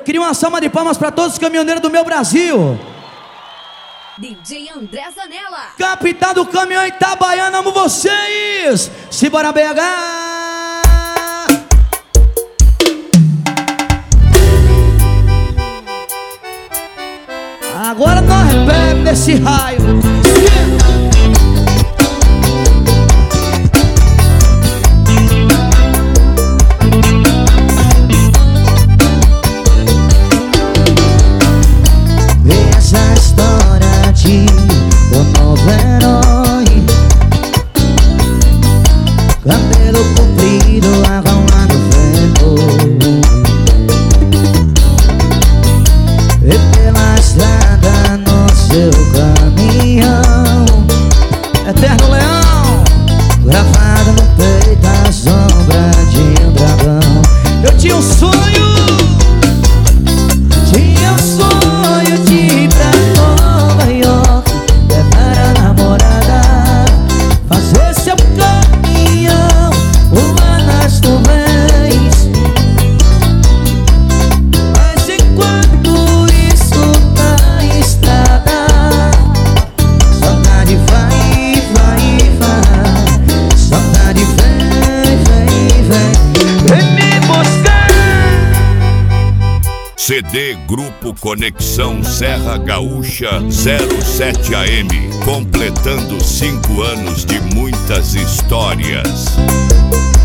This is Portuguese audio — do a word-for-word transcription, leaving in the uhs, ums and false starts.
Queria uma salva de palmas pra todos os caminhoneiros do meu Brasil. D J André Zanella, Capitão do caminhão Itabaiana, amo vocês. Simbora B H. Agora nós bebemos desse raio. Essa história de um novo herói, cabelo comprido, arrumado ferro, e pela estrada no seu caminhão, Eterno Leão, gravado no peito a sombra de um dragão. eu tinha um sonho. Tinha um sonho de ir pra Nova York, levar a namorada, fazer seu caminhão voar nas nuvens. Mas enquanto isso na estrada, saudade vai, vai, vai, saudade vem, vem, vem, vem me buscar. C D Grupo Conexão Serra Gaúcha zero sete A M, completando cinco anos de muitas histórias.